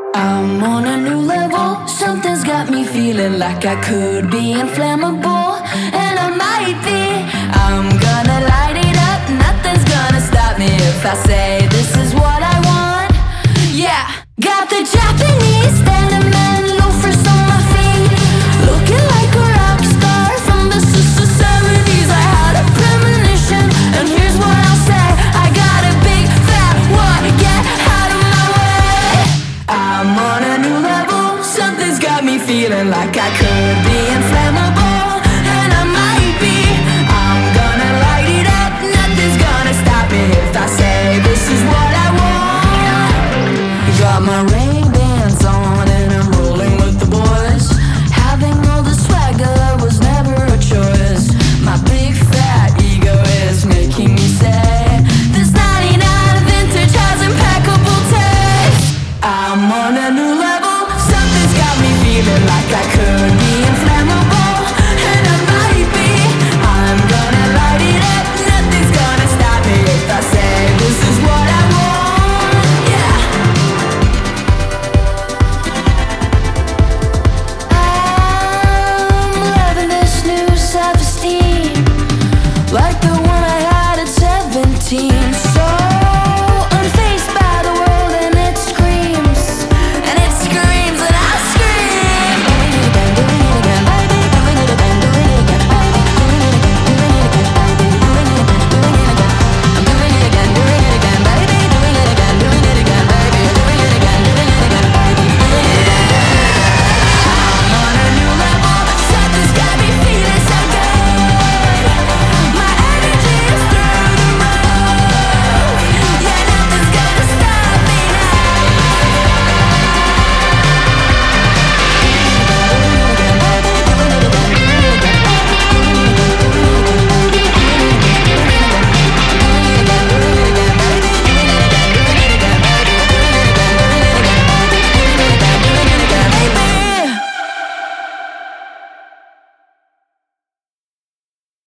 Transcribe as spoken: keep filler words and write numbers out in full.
I'm on a new level, something's got me feeling like I could be inflammable, and I might be. I'm gonna light it up, nothing's gonna stop me if I say this is what I want. Yeah, got the Japanese denim and loafers on my feet, looking like a rock star from the seventies. I had a premonition, and here's what I'll say: I got a big fat what, get out of my way. I'm on a new level, something's got me feeling like I could be inflammable, and I might be. I'm gonna light it up, nothing's gonna stop me if I say this is what I want. Got my